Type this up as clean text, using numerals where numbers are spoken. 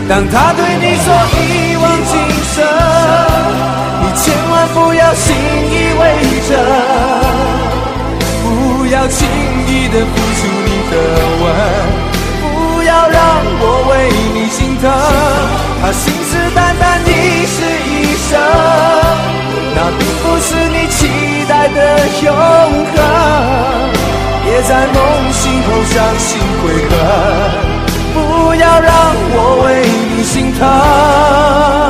当他对你说一往情深，你千万不要信以为真，不要轻易的付出你的吻，不要让我为你心疼。他信誓旦旦你是一生，那并不是你期待的永恒。别在梦醒后伤心悔恨，不要让我为你心疼。